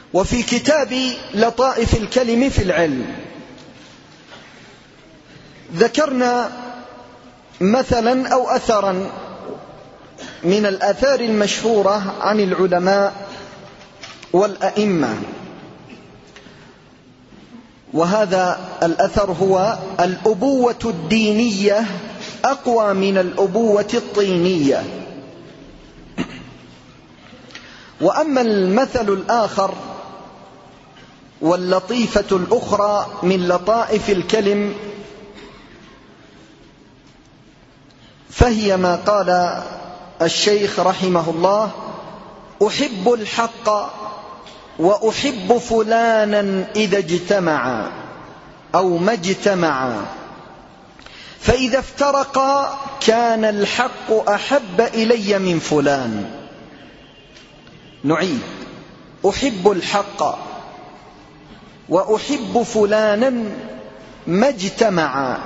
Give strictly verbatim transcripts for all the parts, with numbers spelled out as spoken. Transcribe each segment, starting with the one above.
وفي كتاب لطائف الكلم في العلم ذكرنا مثلا أو أثرا من الآثار المشهورة عن العلماء والأئمة، وهذا الأثر هو: الأبوة الدينية أقوى من الأبوة الطينية. وأما المثل الآخر واللطيفة الأخرى من لطائف الكلم فهي ما قال الشيخ رحمه الله: أحب الحق وأحب فلانا إذا اجتمعا أو ما اجتمعا، فإذا افترقا كان الحق أحب إلي من فلان. نعيد: أحب الحق وأحب فلانا ما اجتمعا،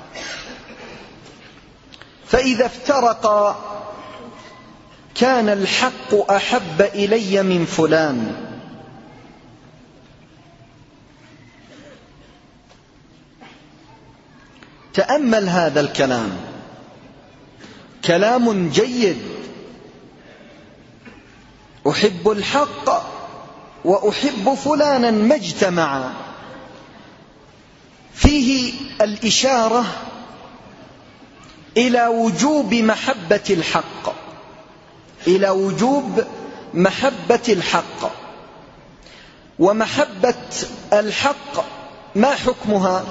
فإذا افترقا كان الحق أحب إلي من فلان. تأمل هذا الكلام، كلام جيد. أحب الحق وأحب فلانا ما اجتمعا، فيه الإشارة إلى وجوب محبة الحق، إلى وجوب محبة الحق. ومحبة الحق ما حكمها؟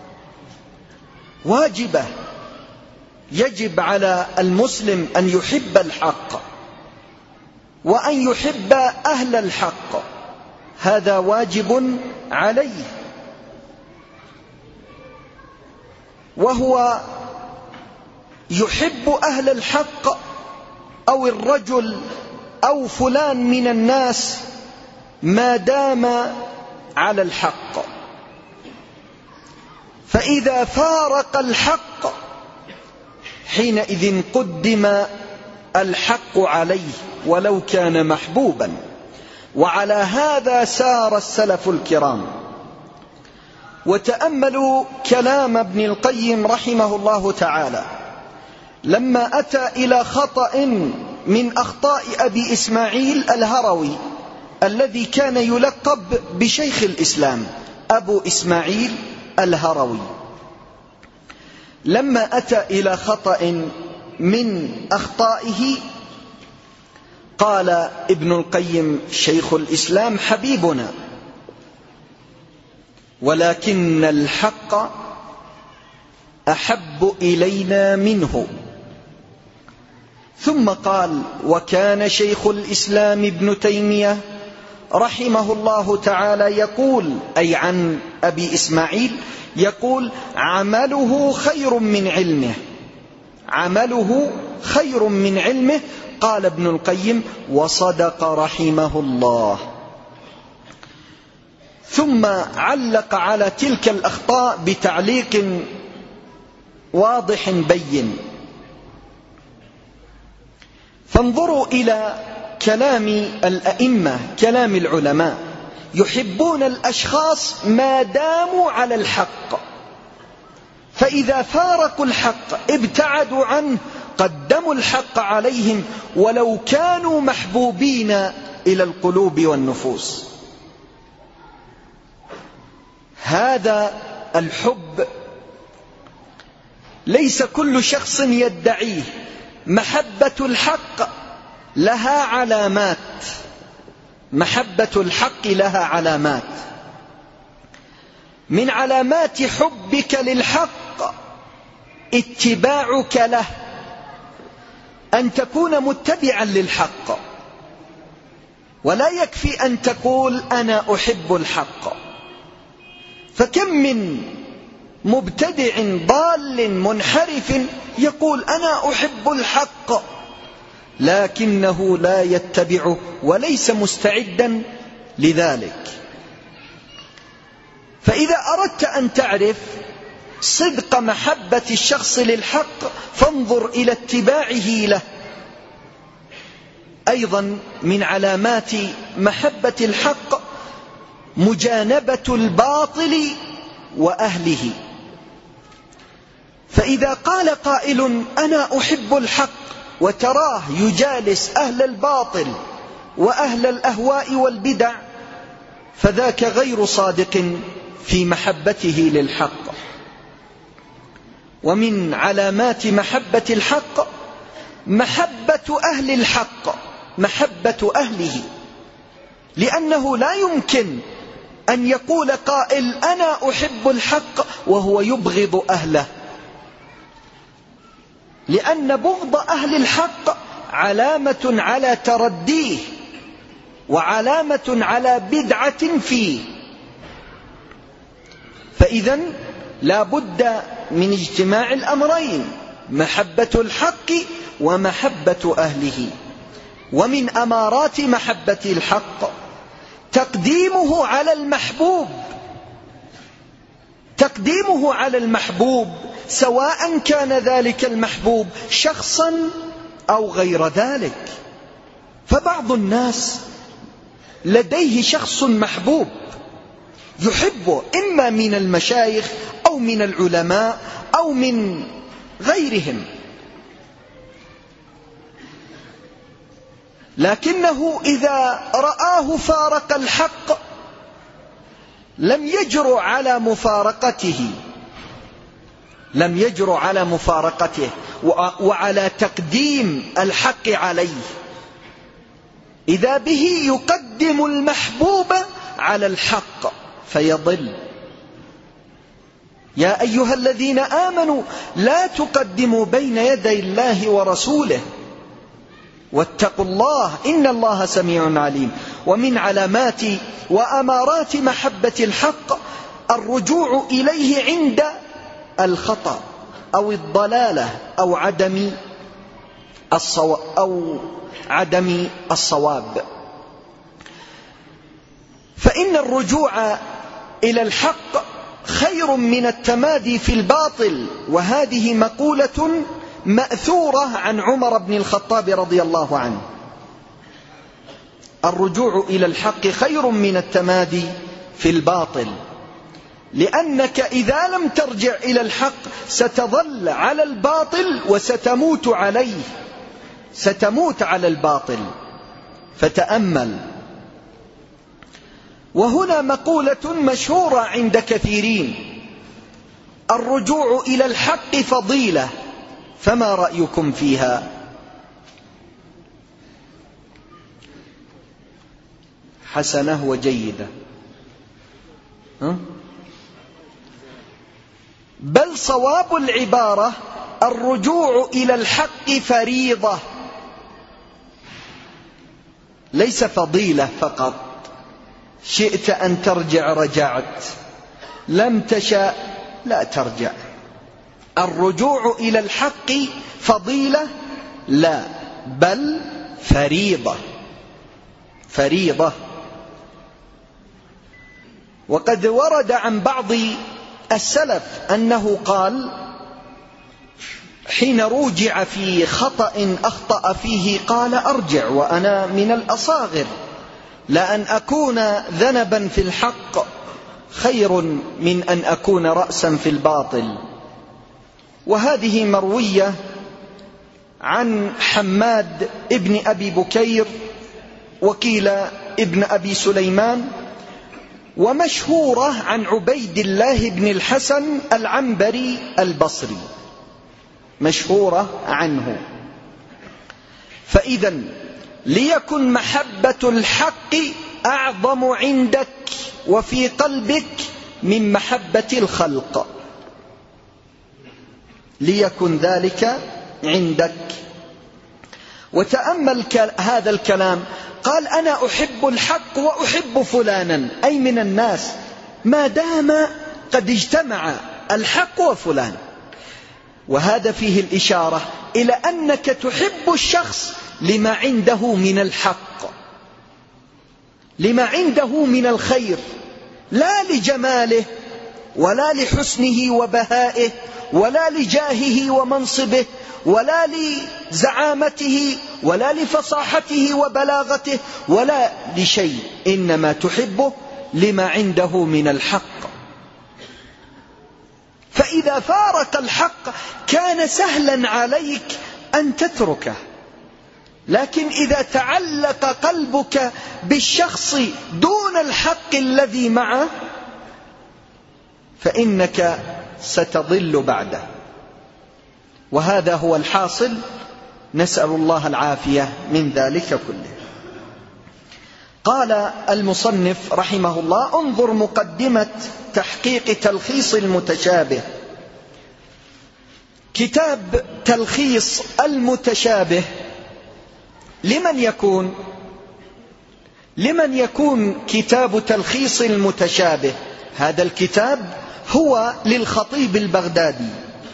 واجبة، يجب على المسلم أن يحب الحق وأن يحب أهل الحق، هذا واجب عليه. وهو يحب أهل الحق أو الرجل أو فلان من الناس ما دام على الحق، فإذا فارق الحق حينئذ قدم الحق عليه ولو كان محبوبا. وعلى هذا سار السلف الكرام. وتأملوا كلام ابن القيم رحمه الله تعالى لما أتى إلى خطأ من أخطاء أبي إسماعيل الهروي الذي كان يلقب بشيخ الإسلام، أبو إسماعيل الهروي. لما أتى إلى خطأ من أخطائه قال ابن القيم شيخ الإسلام حبيبنا، ولكن الحق أحب إلينا منه. ثم قال: وكان شيخ الإسلام ابن تيمية رحمه الله تعالى يقول، أي عن أبي إسماعيل، يقول: عمله خير من علمه، عمله خير من علمه. قال ابن القيم: وصدق رحمه الله. ثم علق على تلك الأخطاء بتعليق واضح بين. فانظروا إلى كلام الأئمة، كلام العلماء، يحبون الأشخاص ما داموا على الحق، فإذا فارقوا الحق ابتعدوا عنه، قدموا الحق عليهم ولو كانوا محبوبين إلى القلوب والنفوس. هذا الحب ليس كل شخص يدعيه. محبة الحق لها علامات، محبة الحق لها علامات. من علامات حبك للحق اتباعك له، أن تكون متبعا للحق، ولا يكفي أن تقول أنا أحب الحق. فكم من مبتدع ضال منحرف يقول أنا أحب الحق، لكنه لا يتبعه وليس مستعدا لذلك. فإذا أردت أن تعرف صدق محبة الشخص للحق فانظر إلى اتباعه له. أيضا من علامات محبة الحق مجانبة الباطل وأهله. فإذا قال قائل أنا أحب الحق وتراه يجالس أهل الباطل وأهل الأهواء والبدع، فذاك غير صادق في محبته للحق. ومن علامات محبة الحق محبة أهل الحق، محبة أهله، لأنه لا يمكن أن يقول قائل أنا أحب الحق وهو يبغض أهله، لأن بغض أهل الحق علامة على ترديه وعلامة على بدعة فيه. فإذن لا بد من اجتماع الأمرين، محبة الحق ومحبة أهله. ومن أمارات محبة الحق تقديمه على المحبوب، تقديمه على المحبوب سواء كان ذلك المحبوب شخصا أو غير ذلك. فبعض الناس لديه شخص محبوب يحبه، إما من المشايخ أو من العلماء أو من غيرهم، لكنه إذا رآه فارق الحق لم يجرؤ على مفارقته، لم يجرؤ على مفارقته وعلى تقديم الحق عليه، إذا به يقدم المحبوب على الحق فيضل. يا أيها الذين آمنوا لا تقدموا بين يدي الله ورسوله واتقوا الله إن الله سميع عليم. ومن علامات وأمارات محبة الحق الرجوع إليه عند الخطأ أو الضلالة أو عدم الصواب أو عدم الصواب. فإن الرجوع إلى الحق خير من التمادي في الباطل، وهذه مقولة مأثورة عن عمر بن الخطاب رضي الله عنه. الرجوع إلى الحق خير من التمادي في الباطل، لأنك إذا لم ترجع إلى الحق ستظل على الباطل وستموت عليه، ستموت على الباطل. فتأمل. وهنا مقولة مشهورة عند كثيرين: الرجوع إلى الحق فضيلة، فما رأيكم فيها؟ حسنة وجيدة، بل صواب العبارة الرجوع إلى الحق فريضة، ليس فضيلة فقط. شئت أن ترجع رجعت، لم تشأ لا ترجع. الرجوع إلى الحق فضيلة لا، بل فريضة، فريضة. وقد ورد عن بعض السلف أنه قال حين روجع في خطأ أخطأ فيه قال: أرجع وأنا من الأصاغر، لأن أكون ذنبا في الحق خير من أن أكون رأسا في الباطل. وهذه مروية عن حماد ابن أبي بكير وقيل ابن أبي سليمان، ومشهورة عن عبيد الله بن الحسن العنبري البصري، مشهورة عنه. فإذا ليكن محبة الحق أعظم عندك وفي قلبك من محبة الخلق، ليكن ذلك عندك. وتأمل هذا الكلام، قال: أنا أحب الحق وأحب فلانا، أي من الناس، ما دام قد اجتمع الحق وفلان. وهذا فيه الإشارة إلى أنك تحب الشخص لما عنده من الحق، لما عنده من الخير، لا لجماله ولا لحسنه وبهائه ولا لجاهه ومنصبه ولا لزعامته ولا لفصاحته وبلاغته ولا لشيء، إنما تحبه لما عنده من الحق. فإذا فارق الحق كان سهلا عليك أن تتركه، لكن إذا تعلق قلبك بالشخص دون الحق الذي معه فإنك ستضل بعده، وهذا هو الحاصل. نسأل الله العافية من ذلك كله. قال المصنف رحمه الله: انظر مقدمة تحقيق تلخيص المتشابه. كتاب تلخيص المتشابه لمن يكون؟ لمن يكون كتاب تلخيص المتشابه؟ هذا الكتاب هو للخطيب البغدادي،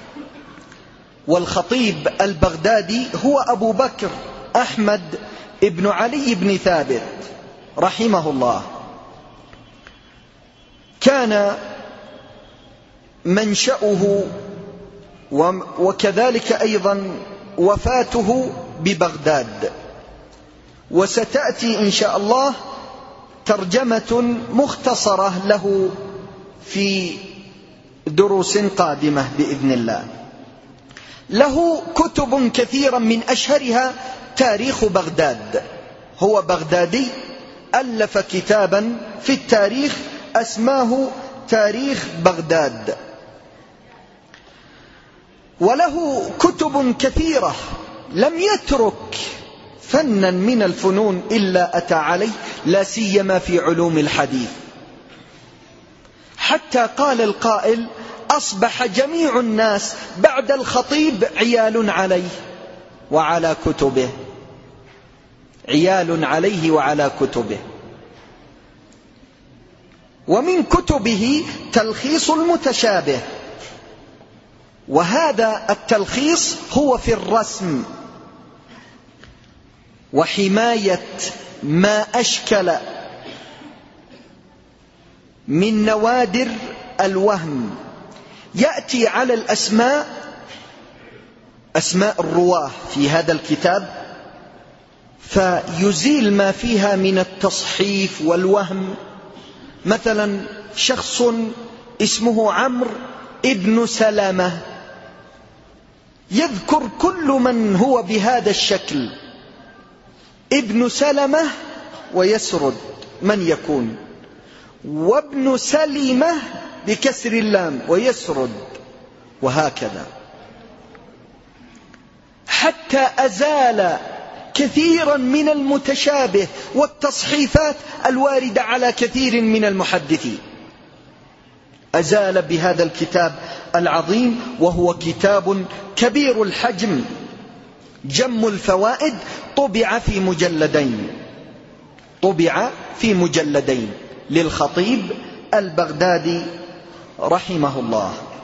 والخطيب البغدادي هو أبو بكر أحمد ابن علي بن ثابت رحمه الله. كان منشأه وكذلك أيضا وفاته ببغداد، وستأتي إن شاء الله ترجمة مختصرة له في دروس قادمة بإذن الله. له كتب كثيرا من أشهرها تاريخ بغداد، هو بغدادي، ألف كتابا في التاريخ أسماه تاريخ بغداد. وله كتب كثيرة، لم يترك فنا من الفنون إلا أتى عليه، لا سيما في علوم الحديث، حتى قال القائل: أصبح جميع الناس بعد الخطيب عيال عليه وعلى كتبه، عيال عليه وعلى كتبه. ومن كتبه تلخيص المتشابه، وهذا التلخيص هو في الرسم وحماية ما أشكل من نوادر الوهم. يأتي على الأسماء، أسماء الرواه في هذا الكتاب، فيزيل ما فيها من التصحيف والوهم. مثلا شخص اسمه عمرو ابن سلامة، يذكر كل من هو بهذا الشكل ابن سلمة ويسرد من يكون، وابن سلمة بكسر اللام ويسرد، وهكذا حتى أزال كثيرا من المتشابه والتصحيفات الواردة على كثير من المحدثين، أزال بهذا الكتاب العظيم، وهو كتاب كبير الحجم جم الفوائد، طبع في مجلدين، طبع في مجلدين للخطيب البغدادي رحمه الله.